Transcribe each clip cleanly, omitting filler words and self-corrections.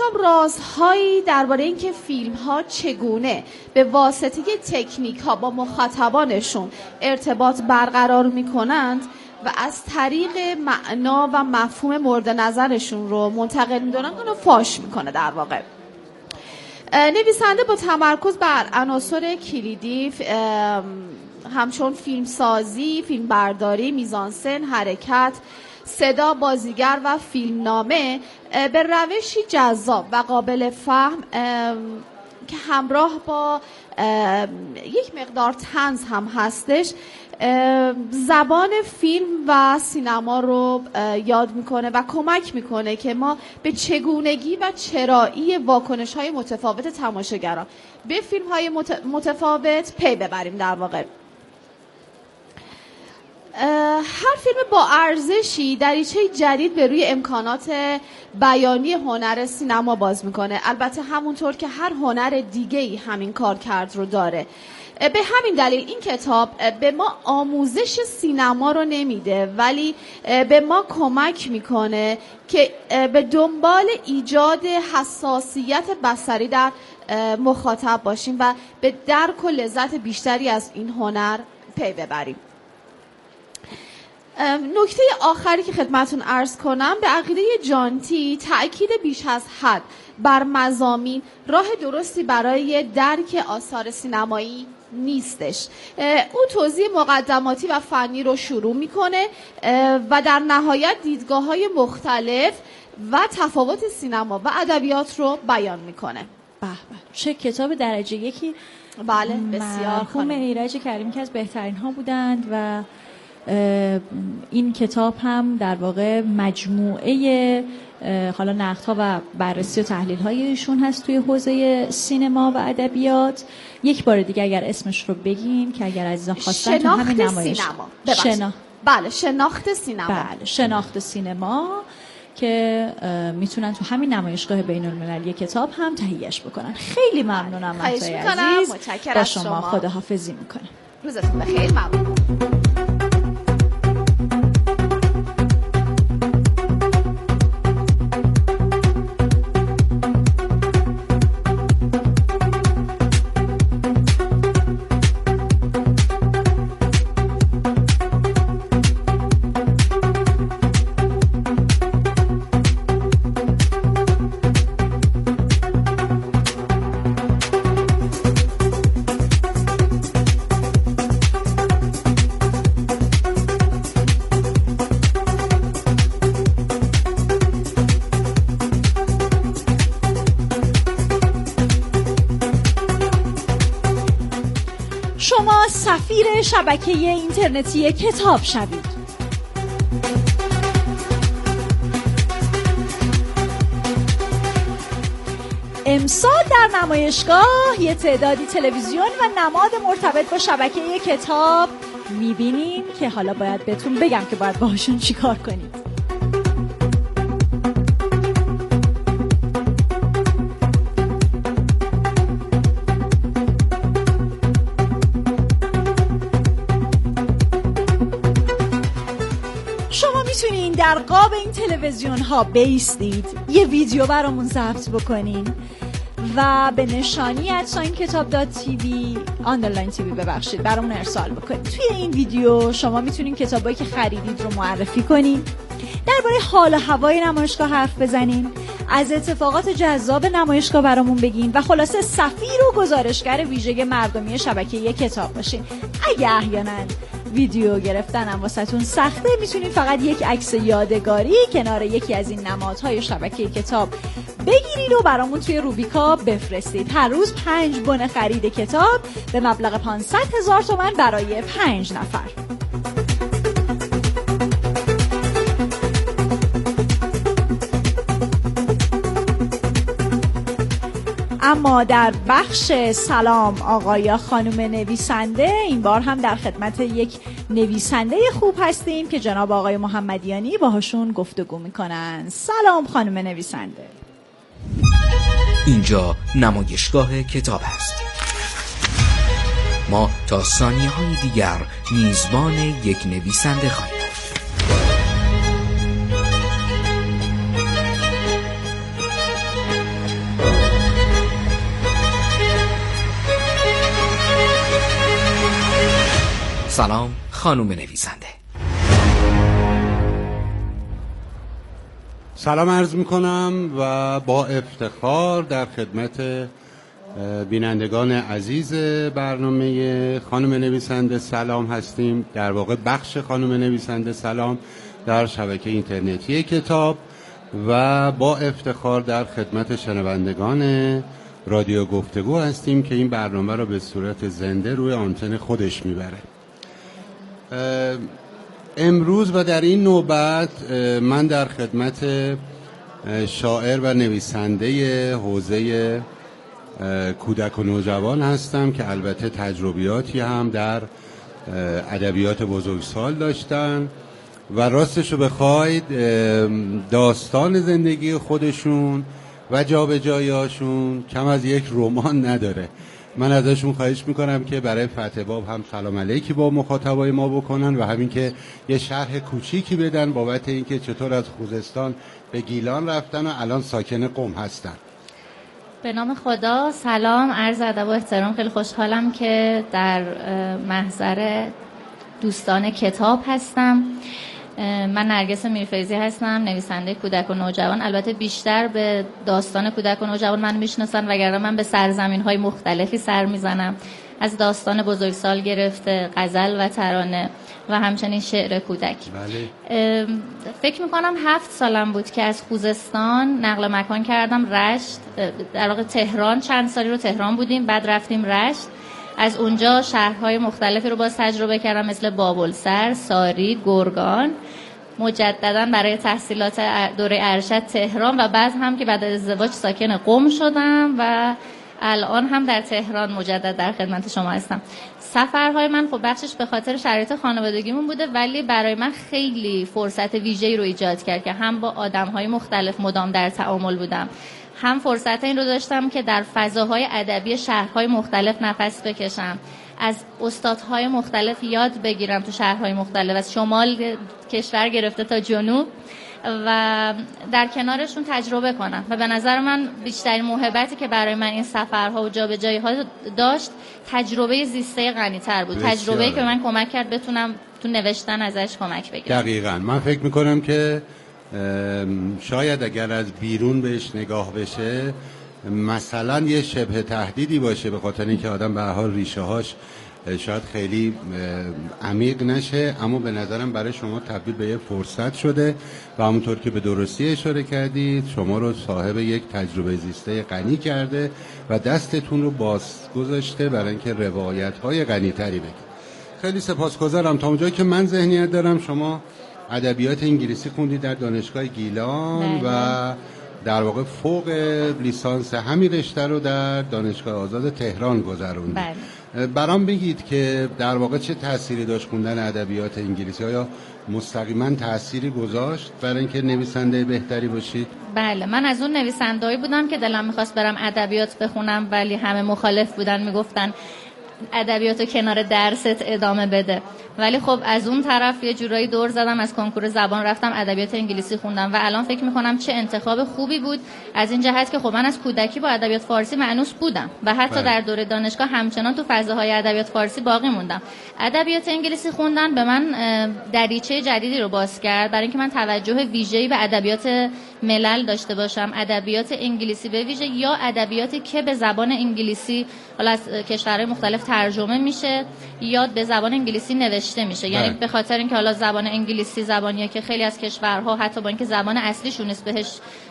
هم رازهایی درباره اینکه فیلم‌ها چگونه به واسطه تکنیک‌ها با مخاطبانشون ارتباط برقرار می‌کنند و از طریق معنا و مفهوم مورد نظرشون رو منتقل می‌دونن، اونو فاش می‌کنه در واقع. نویسنده با تمرکز بر عناصر کلیدی همچون فیلمسازی، فیلمبرداری، میزانسن، حرکت، صدا، بازیگر و فیلمنامه به روشی جذاب و قابل فهم که همراه با یک مقدار طنز هم هستش زبان فیلم و سینما رو یاد میکنه و کمک میکنه که ما به چگونگی و چرایی واکنش‌های متفاوت تماشاگران به فیلم‌های متفاوت پی ببریم. در واقع هر فیلم با ارزشی دریچه جدید به روی امکانات بیانی هنر سینما باز میکنه. البته همونطور که هر هنر دیگه‌ای همین کارکرد رو داره. به همین دلیل این کتاب به ما آموزش سینما رو نمیده، ولی به ما کمک میکنه که به دنبال ایجاد حساسیت بصری در مخاطب باشیم و به درک و لذت بیشتری از این هنر پی ببریم. نکته آخری که خدمتون عرض کنم، به عقیده جانتی تأکید بیش از حد بر مضامین راه درستی برای درک آثار سینمایی نیستش. او توضیح مقدماتی و فنی رو شروع میکنه و در نهایت دیدگاه‌های مختلف و تفاوت سینما و ادبیات رو بیان میکنه. به به، چه کتاب درجه یکی. بله بسیار. مرحوم ایرج کریمی که از بهترین ها بودند و این کتاب هم در واقع مجموعه حالا نقدها و بررسی و تحلیل های ایشون هست توی حوزه سینما و ادبیات. یک بار دیگه اگر اسمش رو بگین که اگر عزیزان خواستن تو همین نمایش بله شناخت سینما. بله شناخت سینما که میتونن تو همین نمایشگاه بین المللی کتاب هم تهیهش بکنن. خیلی ممنونم مهتای عزیز، با شما خداحافظی میکنم. روزتون بخیر. ممنون. سفیر شبکه اینترنتی کتاب شوید. امسال در نمایشگاه یه تعدادی تلویزیون و نماد مرتبط با شبکه کتاب میبینیم که حالا باید بهتون بگم که باید باهاشون چیکار کنید. میتونین در قاب این تلویزیون ها بیستید، یه ویدیو برامون ضبط بکنین و به نشانی @kitab.tv آندرلاین تیوی برامون ارسال بکنین. توی این ویدیو شما میتونین کتابایی که خریدید رو معرفی کنین، درباره حال و هوای نمایشگاه حرف بزنین، از اتفاقات جذاب نمایشگاه برامون بگین و خلاصه سفیر و گزارشگر ویژه مردمی شبکه کتاب باشین. اگه احیانا ویدیو گرفتنم واسهتون سخته، میتونید فقط یک عکس یادگاری کنار یکی از این نمادهای شبکه کتاب بگیرید و برامون توی روبیکا بفرستید. هر روز 5 بن خرید کتاب به مبلغ 500,000 تومان برای 5 نفر. اما در بخش سلام آقای خانم نویسنده، این بار هم در خدمت یک نویسنده خوب هستیم که جناب آقای محمدیانی باهاشون گفتگو میکنن. سلام خانم نویسنده. اینجا نمایشگاه کتاب است. ما تا ثانیه‌های دیگر میزبان یک نویسنده خواهیم. سلام خانم نویسنده. سلام عرض میکنم و با افتخار در خدمت بینندگان عزیز برنامه خانم نویسنده سلام هستیم. در واقع بخش خانم نویسنده سلام در شبکه اینترنتی کتاب و با افتخار در خدمت شنوندگان رادیو گفتگو هستیم که این برنامه رو به صورت زنده روی آنتن خودش میبره. امروز و در این نوبت من در خدمت شاعر و نویسنده حوزه کودک و نوجوان هستم که البته تجربیاتی هم در ادبیات بزرگسال داشتن و راستشو بخواید داستان زندگی خودشون و جابجایی‌هاشون کم از یک رمان نداره. من ازشون خواهش میکنم که برای فتح باب هم سلام علیکی با مخاطبای ما بکنن و همین که یه شرح کوچیکی بدن بابت اینکه چطور از خوزستان به گیلان رفتن و الان ساکن قم هستن. به نام خدا، سلام، عرض ادب و احترام. خیلی خوشحالم که در محضر دوستان کتاب هستم. من نرگس میرفیزی هستم، نویسنده کودک و نوجوان. البته بیشتر به داستان کودک و نوجوان من میشناسن وگرنه من به سرزمین‌های مختلفی سر میزنم، از داستان بزرگسال گرفته غزل و ترانه و همچنین شعر کودک. بله. فکر میکنم 7 سالم بود که از خوزستان نقل مکان کردم رشت، در واقع تهران. چند سالی رو تهران بودیم، بعد رفتیم رشت. از اونجا شهرهای مختلفی رو باز تجربه کردم مثل بابلسر، ساری، گرگان. مجددا برای تحصیلات دوره ارشد تهران و بعد هم که بعد از ازدواج ساکن قم شدم و الان هم در تهران مجدد در خدمت شما هستم. سفرهای من خب بخشش به خاطر شرایط خانوادگیمون بوده ولی برای من خیلی فرصت ویژه‌ای رو ایجاد کرد که هم با آدم‌های مختلف مدام در تعامل بودم، هم فرصت این رو داشتم که در فضاهای ادبی شهرهای مختلف نفس بکشم، از استادهای مختلف یاد بگیرم تو شهرهای مختلف، از شمال کشور گرفته تا جنوب، و در کنارشون تجربه کنم. و به نظر من بیشترین موهبتی که برای من این سفرها و جابجایی‌ها داشت تجربه زیسته غنی‌تر بود. تجربه‌ای که من کمک کرد بتونم تو نوشتن ازش کمک بگیرم. دقیقاً من فکر می‌کنم که شاید اگر از بیرون بهش نگاه بشه مثلا یه شبه تهدیدی باشه به خاطر اینکه آدم به هر حال ریشه‌هاش شاید خیلی عمیق نشه، اما به نظرم برای شما تبدیل به یه فرصت شده و همونطور که به درستی اشاره کردید شما رو صاحب یک تجربه زیسته غنی کرده و دستتون رو باز گذاشته برای اینکه روایت‌های غنی‌تری بگید. خیلی سپاسگزارم. تا اونجایی که من ذهنیت دارم شما ادبیات انگلیسی خوندید در دانشگاه گیلان و در واقع فوق لیسانس همین رشته رو در دانشگاه آزاد تهران گذروندید. برام بگید که در واقع چه تأثیری داشت خوندن ادبیات انگلیسی؟ آیا مستقیما تأثیری گذاشت برای اینکه نویسنده بهتری باشید؟ بله، من از اون نویسنده‌ای بودم که دلم می‌خواست برم ادبیات بخونم ولی همه مخالف بودن، میگفتن ادبیاتو کنار درست ادامه بده. ولی خب از اون طرف یه جورایی دور زدم، از کنکور زبان رفتم ادبیات انگلیسی خوندم و الان فکر میکنم چه انتخاب خوبی بود از این جهت که خب من از کودکی با ادبیات فارسی مأنوس بودم و حتی در دوره دانشگاه همچنان تو فضاهای ادبیات فارسی باقی موندم. ادبیات انگلیسی خوندن به من دریچه جدیدی رو باز کرد برای اینکه من توجه ویژه‌ای به ادبیات ملل داشته باشم، ادبیات انگلیسی به ویژه یا ادبیاتی که به زبان انگلیسی حالا از کشورهای مختلف ترجمه میشه یا به زبان انگلیسی نوشته میشه. یعنی به خاطر اینکه حالا زبان انگلیسی زبانیه که خیلی از کشورها حتی با اینکه زبان اصلیشون نیست بهش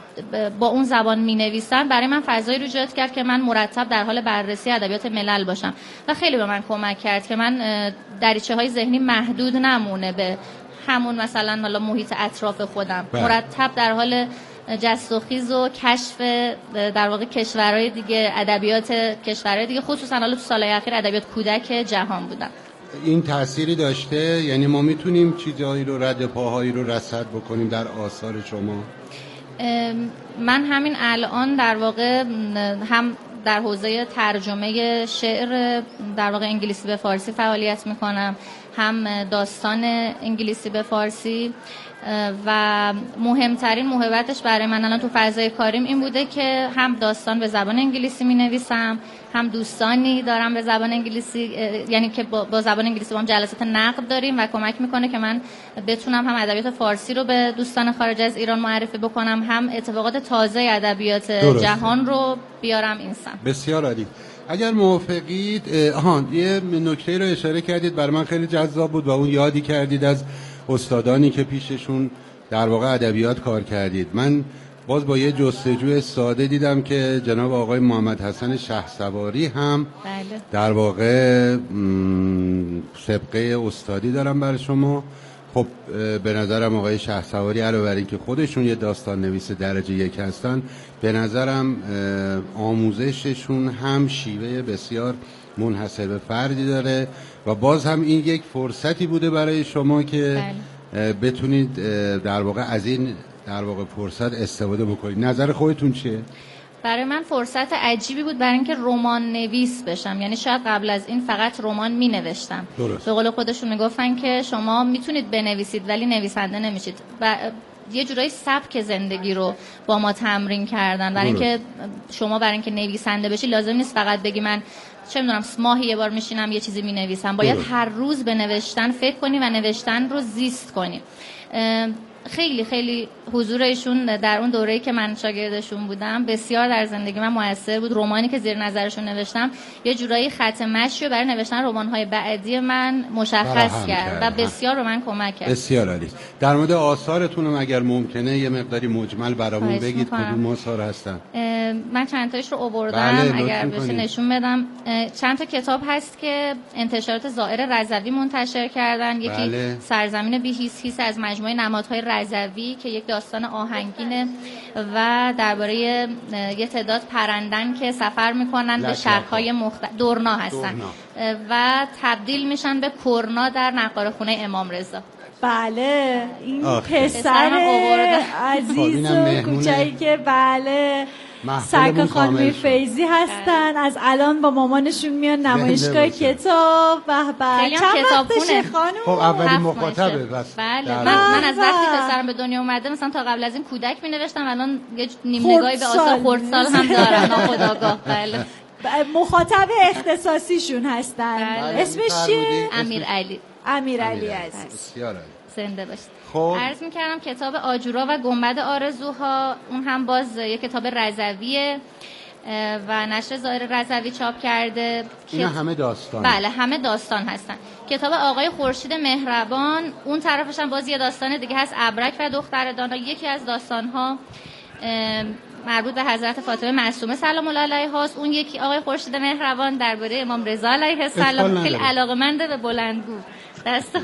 با اون زبان مینویسن، برای من فضایی رو ایجاد کرد که من مرتب در حال بررسی ادبیات ملل باشم و خیلی به من کمک کرد که من دریچه‌های ذهنی محدود نمونه به همون مثلا حالا محیط اطراف خودم. مرتب در حال جست و خیز و کشف در واقع کشورهای دیگه، ادبیات کشورهای دیگه، خصوصا حالا تو سالهای اخیر ادبیات کودک جهان بودن. این تأثیری داشته؟ یعنی ما میتونیم چیزایی رو رد پاهایی رو رصد بکنیم در آثار شما؟ من همین الان در واقع هم در حوزه ترجمه شعر در واقع انگلیسی به فارسی فعالیت میکنم، هم داستان انگلیسی به فارسی و مهمترین موهبتش برای من الان تو فضای کاریم این بوده که هم داستان به زبان انگلیسی می‌نویسم، هم دوستانی دارم به زبان انگلیسی، یعنی که با زبان انگلیسی با هم جلسات نقد داریم و کمک میکنه که من بتونم هم ادبیات فارسی رو به دوستان خارج از ایران معرفی بکنم، هم اتفاقات تازه ادبیات جهان رو بیارم این سمت. بسیار عالی. اگر موافقید یه نکته رو اشاره کردید برای من خیلی جذاب بود و اون یادی کردید از استادانی که پیششون در واقع ادبیات کار کردید. من باز با یه جستجوی ساده دیدم که جناب آقای محمد حسن شهسواری هم بله. در واقع سابقه استادی دارم برای شما. خب به نظرم آقای شهسواری علاوه بر اینکه خودشون یه داستان نویس درجه 1 هستن، به نظرم آموزششون هم شیوه بسیار منحصر به فردی داره و باز هم این یک فرصتی بوده برای شما که بتونید در واقع از این در واقع فرصت استفاده بکنید. نظر خودتون چیه؟ برای من فرصت عجیبی بود برای اینکه رمان نویس بشم. یعنی شاید قبل از این فقط رمان می نوشتم. به قول خودشون میگفتن که شما میتونید بنویسید ولی نویسنده نمیشید و یه جورایی سبک زندگی رو با ما تمرین کردن. برای اینکه شما برای اینکه نویسنده بشی لازم نیست فقط بگی من چه میدونم ماهی یه بار میشینم یه چیزی مینویسم. باید هر روز به نوشتن فکر کنی و نوشتن رو زیست کنی. خیلی خیلی حضور ایشون در اون دوره‌ای که من شاگردشون بودم بسیار در زندگی من موثر بود. رمانی که زیر نظرشون نوشتم یه جورایی خط مشی رو برای نوشتن رمان‌های بعدی من مشخص کرد و بسیار به من کمک کرد. بسیار عالی. در مورد آثارتون هم اگر ممکنه یه مقداری مجمل برامون بگید کدوم آثار هستن. من چند تایش رو آوردم اگر بشه نشون بدم. چند تا کتاب هست که انتشارات زائر رضوی منتشر کردن. یکی سرزمین بی هیس هیس از مجموعه نمادهای رضوی که یک داستان آهنگینه و درباره یه تعداد پرندن که سفر میکنن به شهرهای دورنا هستن و تبدیل میشن به کرنا در نقاره‌خونه امام رضا. بله این پسر عزیز و کوچکی که بله سرکار خانم فیضی هستن. از الان با مامانشون میان نمایشگاه کتاب و چند وقتشه خانم؟ خب اولین مخاطبه بس. بله من از وقتی پسرم به دنیا اومده مثلا تا قبل از این کودک مینوشتم، الان یه نیم نگاهی به آثار خردسال هم دارم ناخودآگاه. بله مخاطب اختصاصیشون هستن. اسمش چیه؟ امیرعلی عزیز. زنده باشید. عرض می‌کردم کتاب آجورا و گنبد آرزوها اون هم باز یک کتاب رضویه و نشر زائر رضوی چاپ کرده. اینا همه داستان. بله همه داستان هستن. کتاب آقای خورشید مهربان اون طرفش هم باز یه داستان دیگه هست، ابرک و دختر دانا. یکی از داستان‌ها مربوط به حضرت فاطمه معصومه سلام الله علیها است. اون یکی آقای خورشید مهربان درباره امام رضا علیه السلام. خیلی علاقه‌مند به بلندگو دست.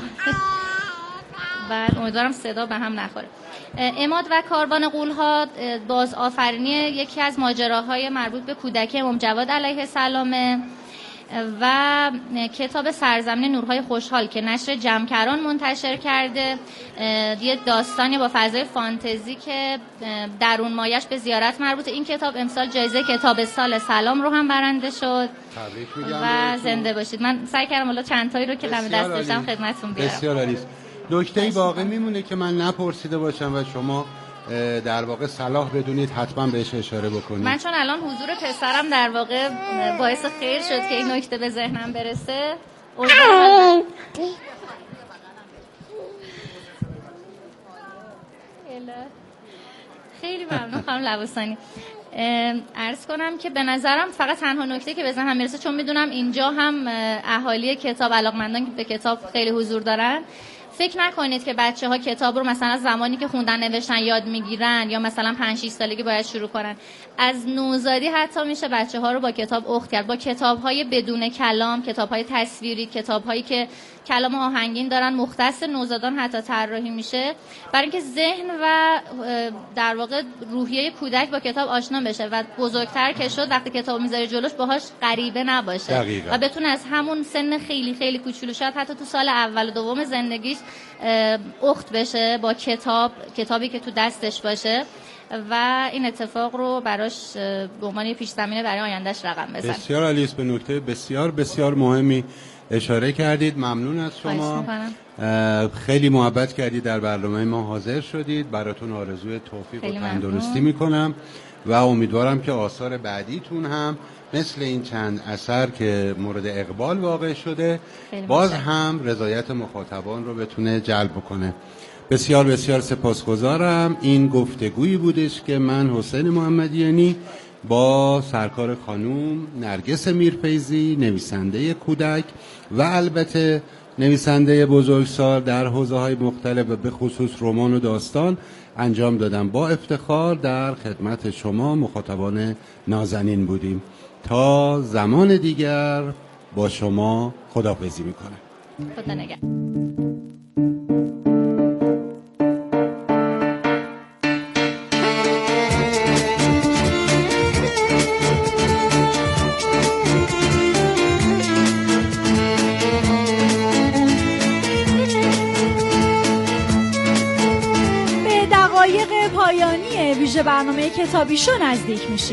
بله امیدوارم صدا به هم نخوره. عماد و کاروان غول‌ها باز آفرینی یکی از ماجراهای مربوط به کودکی امام جواد علیه السلام و کتاب سرزمین نورهای خوشحال که نشر جمکران منتشر کرده. یه داستانی با فضای فانتزی که درون مایش به زیارت مربوطه. این کتاب امسال جایزه کتاب سال سلام رو هم برنده شد و زنده باشید. من سعی کردم والا چند تایی رو که دم دست داشتم خدمتتون بیارم. بسیار عالی. نکته‌ای باقی میمونه که من نپرسیده باشم و شما در واقع صلاح بدونید حتما بهش اشاره بکنید. من چون الان حضور پسرم در واقع باعث خیر شد که این نکته به ذهنم برسه. خیلی ممنون خانم لواسانی. عرض کنم که به نظرم فقط تنها نکته که به ذهنم میرسه، چون میدونم اینجا هم اهالی کتاب علاقمندان که به کتاب خیلی حضور دارن، فکر نکنید که بچه‌ها کتاب رو مثلا از زمانی که خوندن نوشتن یاد میگیرن یا مثلا 5-6 سالگی باید شروع کنن. از نوزادی حتی میشه بچه‌ها رو با کتاب اخت کرد، با کتاب‌های بدون کلام، کتاب‌های تصویری، کتاب‌هایی که کلام آهنگین دارن، مختص نوزادان حتی طراحی میشه برای اینکه ذهن و در واقع روحیه کودک با کتاب آشنا بشه و بزرگتر که شد وقتی کتاب میذاره جلوش باهاش غریبه نباشه دقیقا. و بتونه از همون سن خیلی خیلی کوچولو شاید حتی تو سال اول و دوم زندگیش اخت بشه با کتابی که تو دستش باشه و این اتفاق رو براش به عنوان پیش زمینه برای آیندهش رقم بزنه. بسیار عالی است. به نکته بسیار بسیار مهمی اشاره کردید. ممنون از شما، خیلی محبت کردید، در برنامه ما حاضر شدید. براتون آرزوی توفیق و تندرستی میکنم و امیدوارم که آثار بعدیتون هم مثل این چند اثر که مورد اقبال واقع شده باز هم رضایت مخاطبان رو بتونه جلب کنه. بسیار بسیار سپاسگزارم. این گفتگویی بودش که من حسین محمدیانی با سرکار خانوم نرگس میرفیزی، نویسنده کودک و البته نویسنده بزرگسال در حوزه‌های مختلف و به خصوص رمان و داستان انجام دادم. با افتخار در خدمت شما مخاطبان نازنین بودیم. تا زمان دیگر با شما خداحافظی میکنم. خدا نگهدار. پایانی ویژه برنامه کتابی شو نزدیک میشیم.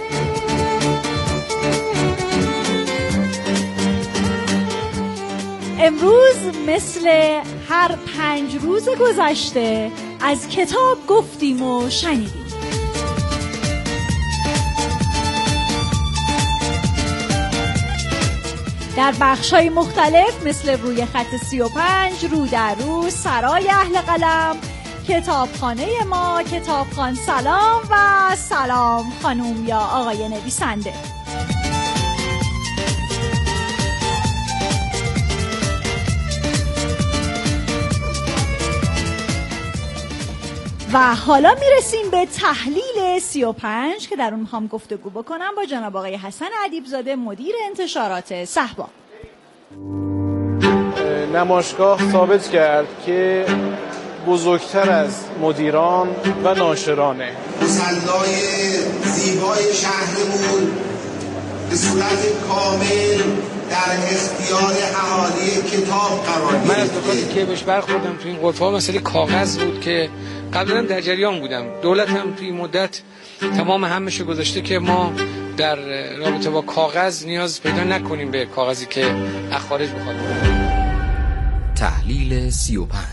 امروز مثل هر 5 روز گذشته از کتاب گفتیم و شنیدیم. در بخش‌های مختلف مثل روی خط 35، رو در رو، سرای اهل قلم، کتابخانه ما، کتابخان سلام و سلام خانوم یا آقای نویسنده. و حالا میرسیم به تحلیل 35 که در اون میخوام گفتگو بکنم با جناب آقای حسن ادیبزاده، مدیر انتشارات صحبا. نمایشگاه ثابت کرد که بزرگتر از مدیران و ناشرانه. مصلای زیبای شهرمون به صورت کامل در اختیار اهالی کتاب قرار گرفته. من از نکاتی که بهش برخوردم تو این قرفه‌ها مسئله کاغذ بود که قبلا در جریان بودم. دولت هم توی مدت تمام همش گذاشته که ما در رابطه با کاغذ نیاز پیدا نکنیم به کاغذی که از خارج بخواد. تحلیل 35.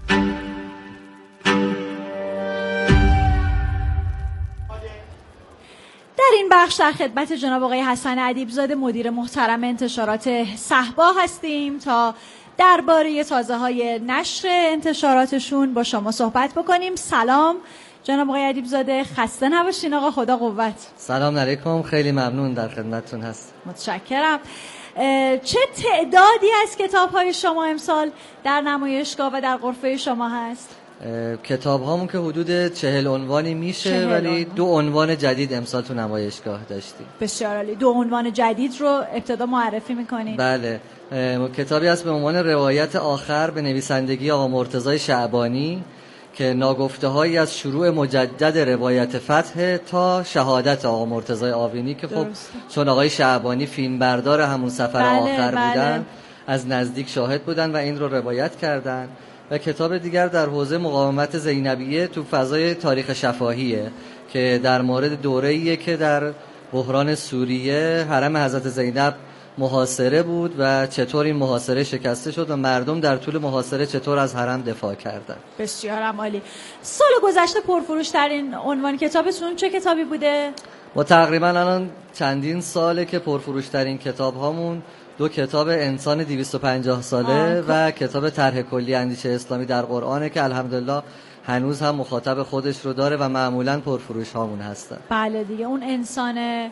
در این بخش در خدمت جناب آقای حسن ادیبزاده، مدیر محترم انتشارات صحبا هستیم تا درباره تازه‌های نشر انتشاراتشون با شما صحبت بکنیم. سلام جناب آقای ادیبزاده، خسته نباشین آقا، خدا قوت. سلام علیکم، خیلی ممنون در خدمتتون هست. متشکرم. چه تعدادی از کتاب‌های شما امسال در نمایشگاه و در غرفه شما هست؟ کتاب هامون که حدود 40 عنوانی میشه، ولی 2 عنوان جدید امسال تو نمایشگاه داشتیم. بسیار عالی. 2 عنوان جدید رو ابتدا معرفی میکنید؟ بله، کتابی هست به عنوان روایت آخر به نویسندگی آقا مرتضی شعبانی که ناگفته هایی از شروع مجدد روایت فتح تا شهادت آقا مرتضی آوینی که خب چون آقای شعبانی فیلمبردار همون سفر آخر بودن از نزدیک شاهد بودن و این رو روایت کردن. و کتاب دیگر در حوزه مقاومت زینبیه تو فضای تاریخ شفاهیه که در مورد دوره‌ایه که در بحران سوریه حرم حضرت زینب محاصره بود و چطور این محاصره شکسته شد و مردم در طول محاصره چطور از حرم دفاع کردن. بسیار عالی. سال گذشته پرفروش ترین عنوان کتابتون چه کتابی بوده؟ ما تقریبا الان چندین ساله که پرفروش ترین کتاب هامون 2 کتاب انسان 250 ساله و کتاب طرح کلی اندیشه اسلامی در قرآنه که الحمدلله هنوز هم مخاطب خودش رو داره و معمولاً پرفروش هامون هستن. بله دیگه، اون انسان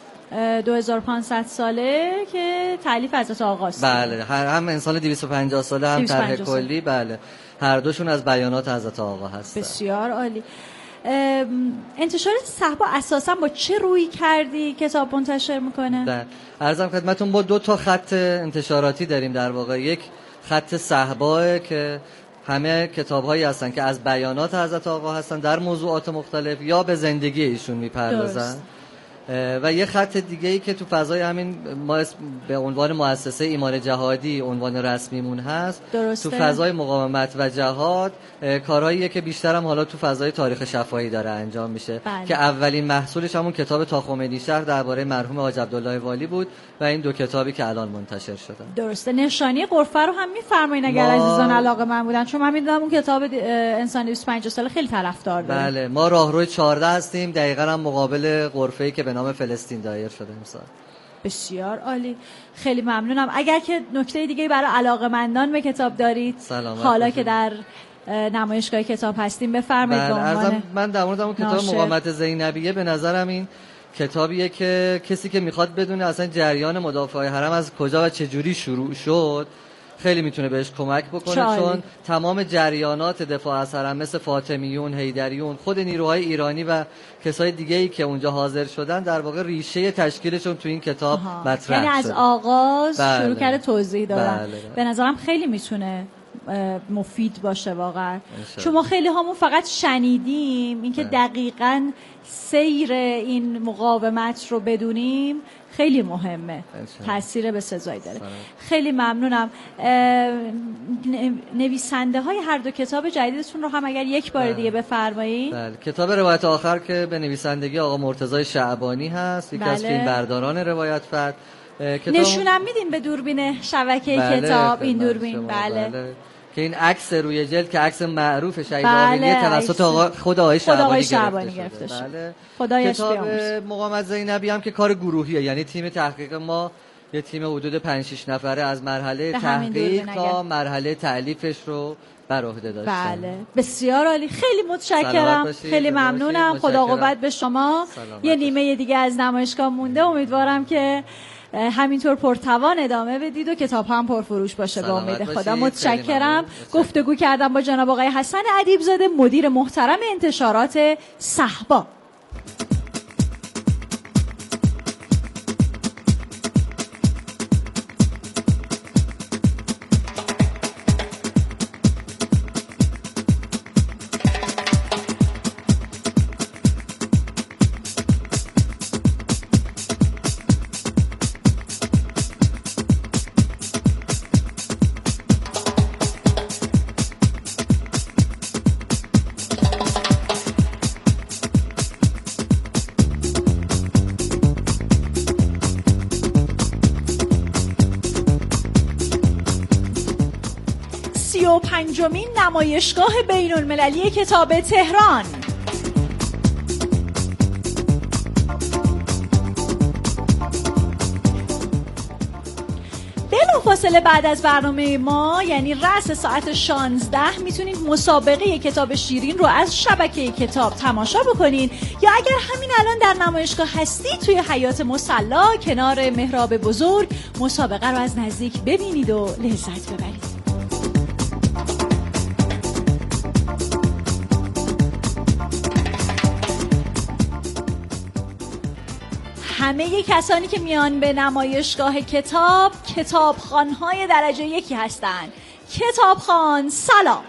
2500 ساله که تالیف حضرت آقاست. بله، هم انسان 250 ساله هم طرح کلی، بله هر دوشون از بیانات حضرت آقا هستن. بسیار عالی. انتشارات صحبا اساسا با چه روی کردی کتاب منتشر میکنه؟ عرضم خدمتون با 2 تا خط انتشاراتی داریم در واقع. یک خط صحبا که همه کتاب‌هایی هستن که از بیانات حضرت آقا هستن در موضوعات مختلف یا به زندگی ایشون میپردازن و یه خط دیگه‌ای که تو فضای همین ما به عنوان مؤسسه ایمان جهادی عنوان رسمیمون هست، درسته. تو فضای مقاومت و جهاد کارهاییه که بیشترم حالا تو فضای تاریخ شفاهی داره انجام میشه. بله. که اولین محصولش همون کتاب تا خمینی شهر درباره مرحوم حاج عبدالله والی بود و این 2 کتابی که الان منتشر شدن. درسته. نشانی غرفه رو هم می‌فرمایید اگر عزیزان علاقه من بودن، چون من می‌دونم اون کتاب انسان 25 ساله خیلی طرفدار داره. بله، ما راهروی 14 هستیم، دقیقاً هم مقابل غرفه‌ای که به نام فلسطین دایر شده امسال. بسیار عالی، خیلی ممنونم. اگر که نکته دیگه برای علاقه‌مندان به کتاب دارید حالا که در نمایشگاه کتاب هستیم بفرمایید. بله، من در مورد اون کتاب مقاومت زینبیه به نظرم این کتابیه که کسی که میخواد بدونه اصلا جریان مدافع حرم از کجا و چجوری شروع شد خیلی میتونه بهش کمک بکنه، چون تمام جریانات دفاع از حرم مثل فاطمیون، حیدریون، خود نیروهای ایرانی و کسای دیگه‌ای که اونجا حاضر شدن در واقع ریشه تشکیلشون تو این کتاب مطرح شده. یعنی از آغاز شروع کرده بله. توضیح دادن. بله. به نظرم خیلی میتونه مفید باشه واقعا، چون ما خیلی همون فقط شنیدیم، اینکه دقیقاً سیر این مقاومت رو بدونیم خیلی مهمه، تأثیر به سزایی داره. خیلی ممنونم. نویسنده های هر 2 کتاب جدیدتون رو هم اگر یک بار دیگه بفرمایید. بله، کتاب روایت آخر که به نویسندگی آقا مرتضی شعبانی هست، یکی از فیلمبرداران روایت فتح. نشونم میدین به دوربین شبکه کتاب این دوربین؟ بله. که این عکس روی جلد که عکس معروف شهید آبادی توسط خود آقای شعبانی گرفته شده. بله. خدایش کتاب مقاومت زینبی هم که کار گروهیه، یعنی تیم تحقیق ما یه تیم حدود 5-6 نفره از مرحله تحقیق تا مرحله تألیفش رو بر عهده داشتن. بله، بسیار عالی، خیلی متشکرم، خیلی ممنونم. خدا قوت به شما. یه نیمه دیگه از نمایشگاه مونده، امیدوارم که همینطور پرتوان ادامه بدید و کتاب هم پرفروش باشه به امید خدا. متشکرم. گفتگو کردم با جناب آقای حسن ادیبزاده، مدیر محترم انتشارات صحبا. پنجمین نمایشگاه بین المللی کتاب تهران. بلافاصله بعد از برنامه ما، یعنی رأس ساعت 16 میتونید مسابقه کتاب شیرین رو از شبکه کتاب تماشا بکنید، یا اگر همین الان در نمایشگاه هستید توی حیاط مصلی کنار محراب بزرگ مسابقه رو از نزدیک ببینید و لذت ببرید. همه کسانی که میان به نمایشگاه کتاب، کتابخوان‌های درجه 1 هستند. کتابخوان سلام.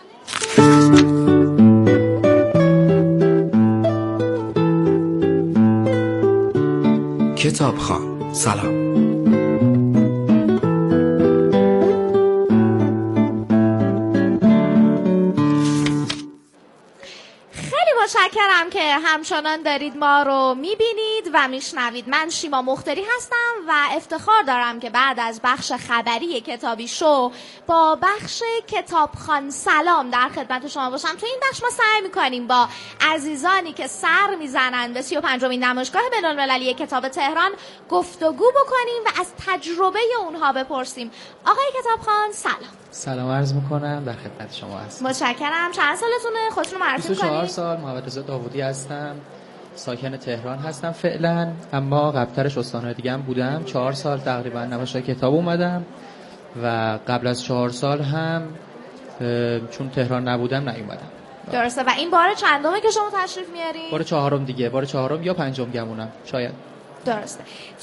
کتابخوان سلام. متشکرم که همچنان دارید ما رو میبینید و میشنوید. من شیما مختاری هستم و افتخار دارم که بعد از بخش خبری کتابی شو با بخش کتابخوان سلام در خدمت شما باشم. تو این بخش ما سعی میکنیم با عزیزانی که سر میزنن به 35مین نمایشگاه بین‌المللی کتاب تهران گفتگو بکنیم و از تجربه اونها بپرسیم. آقای کتابخوان سلام عرض میکنم، در خدمت شما هستم. متشکرم. چند سالتونه؟ خودتون رو معرفی کنید. 24 سال، محمد رضا داوودی هستم، ساکن تهران هستم فعلا، اما قبلترش استان‌های دیگه هم بودم. 4 سال تقریبا نمایشگاه کتاب اومدم و قبل از 4 سال هم چون تهران نبودم نیومدم. درسته. و این بار چندمه که شما تشریف میارین؟ بار 4م دیگه، بار 4م یا 5م گمونم شاید. درسته. توی این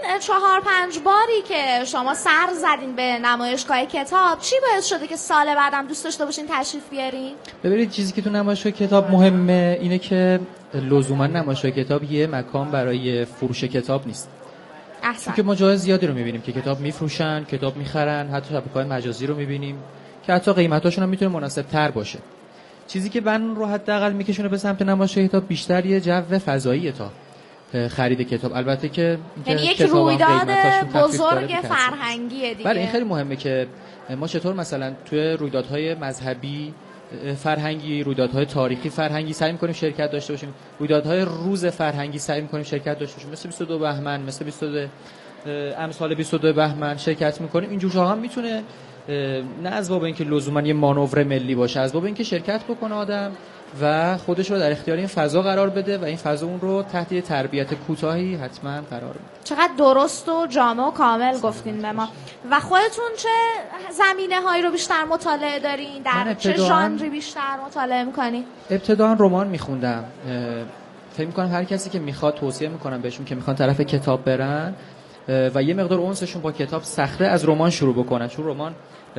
4-5 باری که شما سر زدین به نمایشگاه کتاب، چی باعث شده که سال بعدم دوست داشته باشین تشریف بیارین؟ ببینید چیزی که تو نمایشگاه کتاب مهمه اینه که لزوما نمایشگاه کتاب یه مکان برای فروش کتاب نیست. احسن. چون ما جای زیادی رو می‌بینیم که کتاب می‌فروشن، کتاب می‌خرن، حتی شبکه‌های مجازی رو می‌بینیم که حتی قیمتاشون هم میتونه مناسب‌تر باشه. چیزی که من رو حداقل میکشونه به سمت نمایشگاه کتاب بیشتر یه جو فضاییه تا خرید کتاب. البته که یعنی یک رویداد بزرگ فرهنگیه دیگه. بله این خیلی مهمه که ما چطور مثلا توی رویدادهای مذهبی فرهنگی، رویدادهای تاریخی فرهنگی سعی می‌کنیم شرکت داشته باشیم، رویدادهای روز فرهنگی سعی می‌کنیم شرکت داشته باشیم، مثل 22 بهمن، مثل 22 امسال 22 بهمن شرکت می‌کنیم. این جورها هم میتونه نه از باب اینکه لزوما یه مانور ملی باشه، از باب اینکه شرکت بکنه آدم و خودش رو در اختیار این فضا قرار بده و این فضا اون رو تحت یه تربیت کوتاهی حتما قرار بده. چقدر درست و جامع و کامل گفتین به ما. و خودتون چه زمینه‌هایی رو بیشتر مطالعه دارین؟ در چه ژانری بیشتر مطالعه می‌کنین؟ ابتداً رمان می‌خوندم. فکر می‌کنم هر کسی که می‌خواد توصیه می‌کنم بهشون که می‌خوان طرف کتاب برن و یه مقدار اونسشون با کتاب سخته از رمان شروع بکنن، چون رمان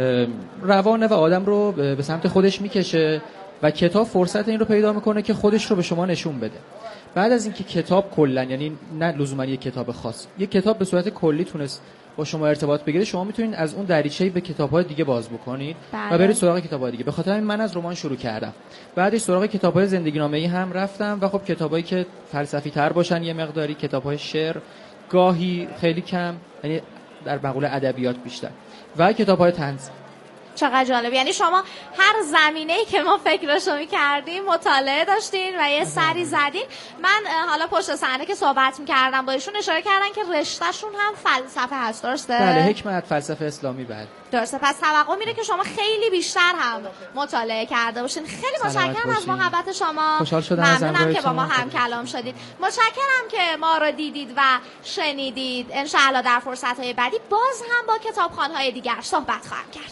روانه و آدم رو به سمت خودش میکشه و کتاب فرصت این رو پیدا میکنه که خودش رو به شما نشون بده. بعد از اینکه کتاب کلا، یعنی نه لزوما یک کتاب خاص، یک کتاب به صورت کلی تونست با شما ارتباط بگیره، شما میتونید از اون دریچه‌ای به کتاب‌های دیگه باز بکنید و برید سراغ کتاب‌های دیگه. به خاطر همین من از رمان شروع کردم. بعدش سراغ کتاب‌های زندگی‌نامه‌ای هم رفتم و خب کتابایی که فلسفی‌تر باشن، یه مقداری کتاب‌های شعر، گاهی خیلی کم، یعنی در مقوله ادبیات بیشتر، و کتاب‌های طنز. چقدر جالب. یعنی شما هر زمینه‌ای که ما فکرشو می‌کردیم مطالعه داشتین و یه سری زدین. من حالا پشت صحنه که صحبت می‌کردم با ایشون اشاره کردن که رشته‌شون هم فلسفه هست، درسته؟ بله، حکمت، فلسفه اسلامی. بله درسته. پس توقع میره که شما خیلی بیشتر هم مطالعه کرده باشین. خیلی متشکرم از محبت شما. خوشحال شدم. ممنونم که با ما هم کلام شدید. متشکرم که ما رو دیدید و شنیدید. ان شاءالله در فرصت‌های بعدی باز هم با کتابخوان‌های دیگر صحبت خواهم کرد.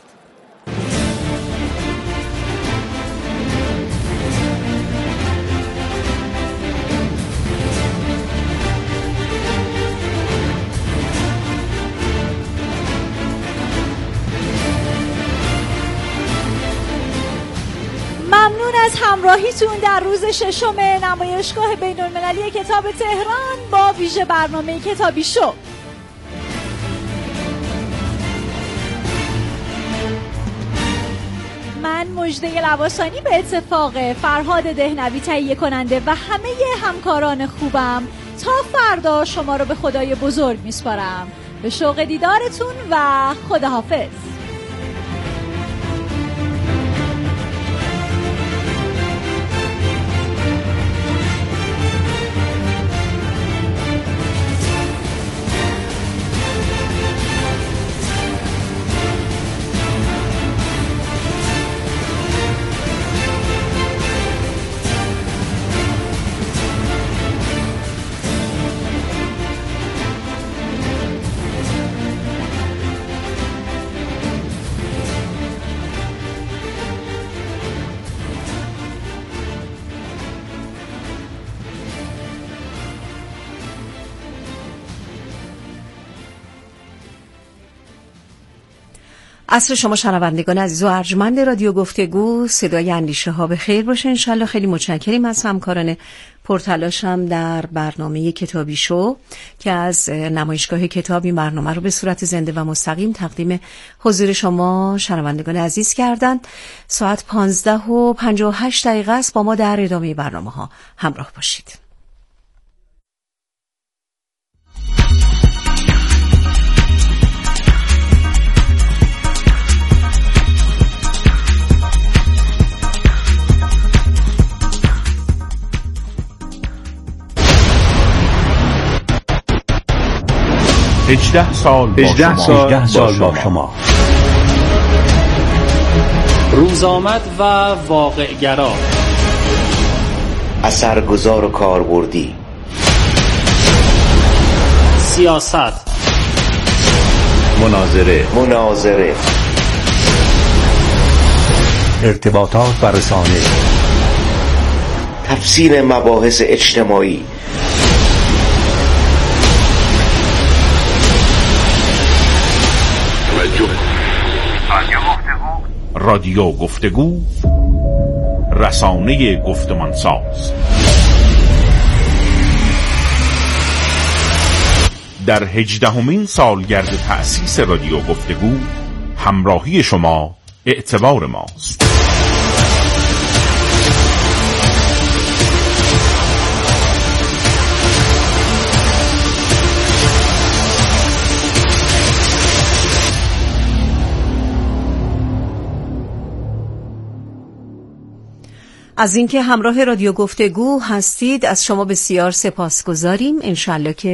ممنون از همراهیتون در روز ششم نمایشگاه بین‌المللی کتاب تهران با ویژه برنامه کتابی شو. من مژده لواسانی به اتفاق فرهاد دهنوی تهیه کننده و همه همکاران خوبم تا فردا شما رو به خدای بزرگ میسپارم. به شوق دیدارتون و خداحافظ. عصر شما شنوندگان عزیز و ارجمند رادیو گفتگو، صدای اندیشه ها به خیر باشه انشالله. خیلی متشکریم از همکاران پرتلاشم در برنامه کتابی شو که از نمایشگاه کتاب این برنامه رو به صورت زنده و مستقیم تقدیم حضور شما شنوندگان عزیز کردند. ساعت 15:58 است. با ما در ادامه برنامه ها همراه باشید. هجده سال با شما. روزآمد و واقع‌گرا، اثرگذار و کاربردی، سیاست، مناظره، ارتباطات و رسانه، تفسیر مباحث اجتماعی، رادیو گفتگو، رسانه گفتمانساز. در 18مین سالگرد تأسیس رادیو گفتگو همراهی شما اعتبار ماست. از اینکه همراه رادیو گفتگو هستید از شما بسیار سپاسگزاریم. انشالله که